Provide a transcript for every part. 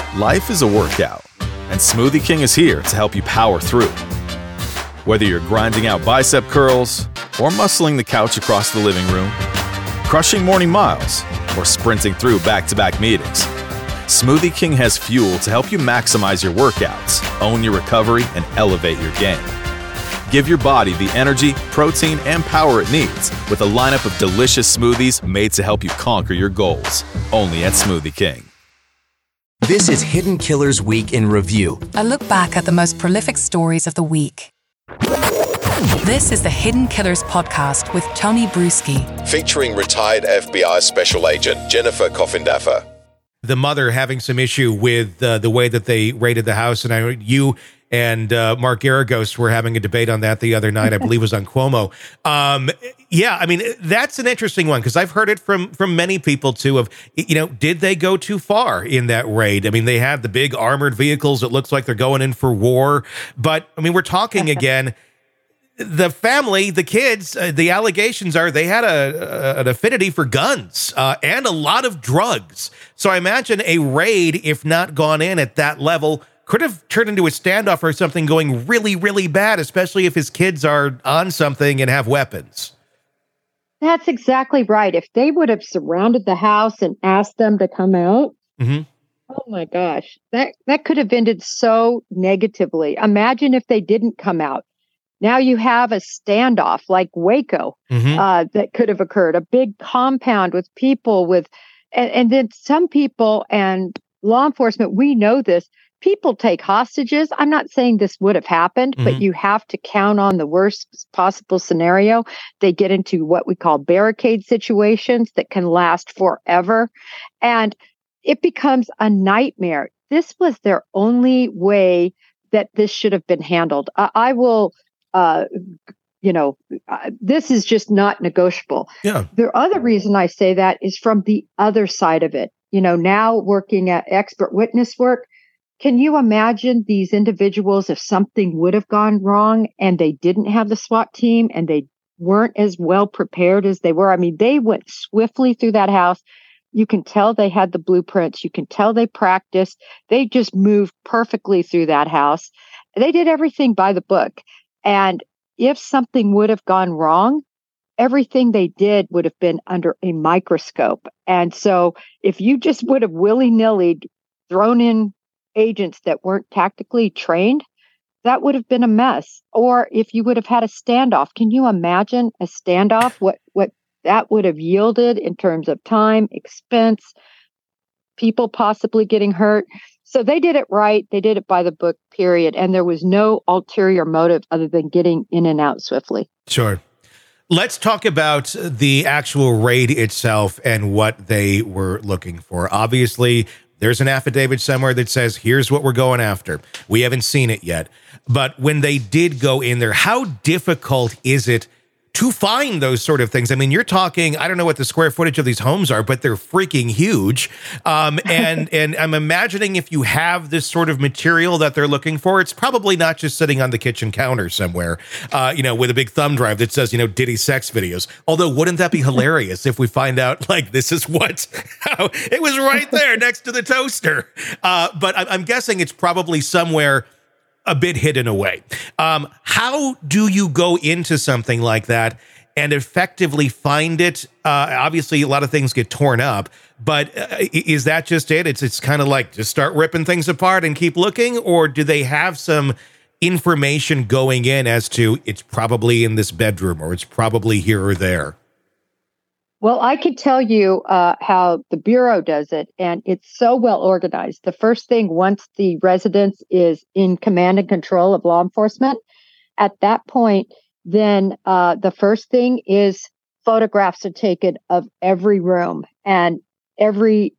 Life is a workout, and Smoothie King is here to help you power through. Whether you're grinding out bicep curls or muscling the couch across the living room, crushing morning miles, or sprinting through back-to-back meetings, Smoothie King has fuel to help you maximize your workouts, own your recovery, and elevate your game. Give your body the energy, protein, and power it needs with a lineup of delicious smoothies made to help you conquer your goals. Only at Smoothie King. This is Hidden Killers Week in Review. A look back at the most prolific stories of the week. This is the Hidden Killers podcast with Tony Bruschi. Featuring retired FBI Special Agent Jennifer Coffindaffer. The mother having some issue with the way that they raided the house. And I know you and Mark Garagos were having a debate on that the other night. I believe it was on Cuomo. Yeah, I mean, that's an interesting one because I've heard it from many people too of, did they go too far in that raid? I mean, they had the big armored vehicles. It looks like they're going in for war. But I mean, we're talking again, the family, the kids, the allegations are they had an affinity for guns and a lot of drugs. So I imagine a raid, if not gone in at that level, could have turned into a standoff or something going really, really bad, especially if his kids are on something and have weapons. That's exactly right. If they would have surrounded the house and asked them to come out, oh my gosh, that could have ended so negatively. Imagine if they didn't come out. Now you have a standoff like Waco that could have occurred, a big compound with people and then some people and law enforcement, we know this, people take hostages. I'm not saying this would have happened, but you have to count on the worst possible scenario. They get into what we call barricade situations that can last forever. And it becomes a nightmare. This was their only way that this should have been handled. I will... this is just not negotiable. Yeah. The other reason I say that is from the other side of it. Now working at expert witness work, can you imagine these individuals if something would have gone wrong and they didn't have the SWAT team and they weren't as well prepared as they were? I mean, they went swiftly through that house. You can tell they had the blueprints. You can tell they practiced. They just moved perfectly through that house. They did everything by the book. And if something would have gone wrong, everything they did would have been under a microscope. And so if you just would have willy-nilly thrown in agents that weren't tactically trained, that would have been a mess. Or if you would have had a standoff, can you imagine a standoff? What that would have yielded in terms of time, expense, people possibly getting hurt. So they did it right. They did it by the book, period. And there was no ulterior motive other than getting in and out swiftly. Sure. Let's talk about the actual raid itself and what they were looking for. Obviously, there's an affidavit somewhere that says, here's what we're going after. We haven't seen it yet. But when they did go in there, how difficult is it to find those sort of things? I mean, you're talking, I don't know what the square footage of these homes are, but they're freaking huge. And I'm imagining if you have this sort of material that they're looking for, it's probably not just sitting on the kitchen counter somewhere, with a big thumb drive that says, Diddy sex videos. Although, wouldn't that be hilarious if we find out, like, this is how it was right there next to the toaster. But I'm guessing it's probably somewhere a bit hidden away. How do you go into something like that and effectively find it? Obviously, a lot of things get torn up, but is that just it? It's kind of like just start ripping things apart and keep looking, or do they have some information going in as to it's probably in this bedroom or it's probably here or there? Well, I can tell you how the Bureau does it, and it's so well organized. The first thing, once the residence is in command and control of law enforcement, at that point, then the first thing is photographs are taken of every room and every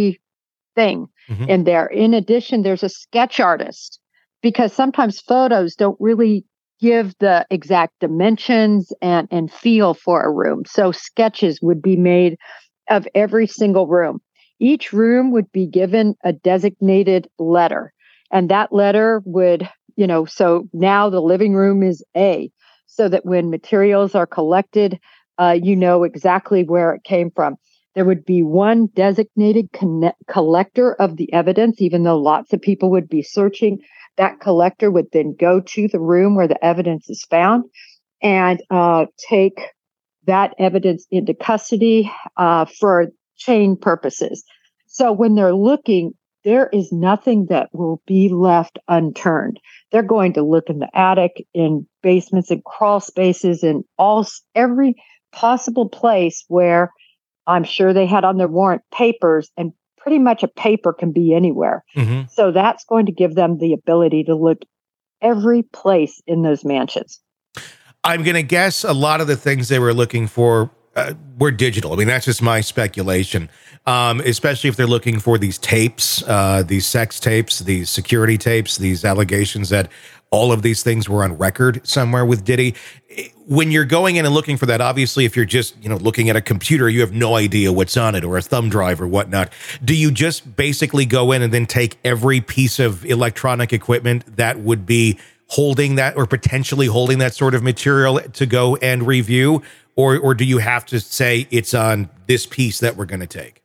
thing in there. In addition, there's a sketch artist, because sometimes photos don't really give the exact dimensions and feel for a room. So sketches would be made of every single room. Each room would be given a designated letter. And that letter would, so now the living room is A, so that when materials are collected, you know exactly where it came from. There would be one designated collector of the evidence, even though lots of people would be searching. That collector would then go to the room where the evidence is found and take that evidence into custody for chain purposes. So when they're looking, there is nothing that will be left unturned. They're going to look in the attic, in basements, in crawl spaces, in every possible place where I'm sure they had on their warrant papers, and pretty much a paper can be anywhere. Mm-hmm. So that's going to give them the ability to look every place in those mansions. I'm going to guess a lot of the things they were looking for were digital. I mean, that's just my speculation, especially if they're looking for these tapes, these sex tapes, these security tapes, these allegations that all of these things were on record somewhere with Diddy. When you're going in and looking for that, obviously, if you're just, looking at a computer, you have no idea what's on it, or a thumb drive or whatnot. Do you just basically go in and then take every piece of electronic equipment that would be holding that or potentially holding that sort of material to go and review? Or do you have to say it's on this piece that we're going to take?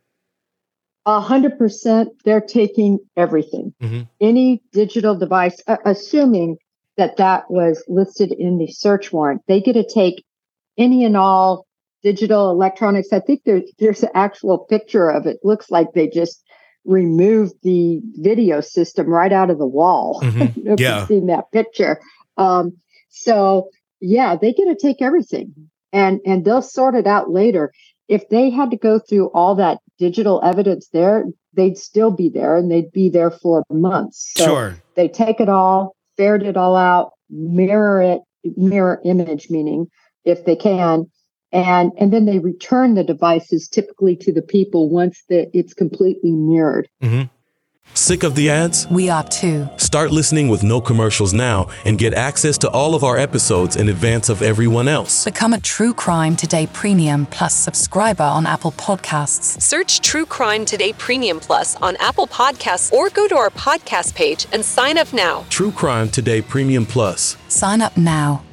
100%, they're taking everything. Mm-hmm. Any digital device, assuming that was listed in the search warrant, they get to take any and all digital electronics. I think there's an actual picture of it. Looks like they just removed the video system right out of the wall. Mm-hmm. If you've seen that picture. So they get to take everything. And they'll sort it out later. If they had to go through all that digital evidence there, they'd still be there, and they'd be there for months. So sure. They take it all, ferret it all out, mirror image, meaning if they can, and then they return the devices typically to the people once it's completely mirrored. Mm-hmm. Sick of the ads? We are too. Start listening with no commercials now and get access to all of our episodes in advance of everyone else. Become a True Crime Today Premium Plus subscriber on Apple Podcasts. Search True Crime Today Premium Plus on Apple Podcasts or go to our podcast page and sign up now. True Crime Today Premium Plus. Sign up now.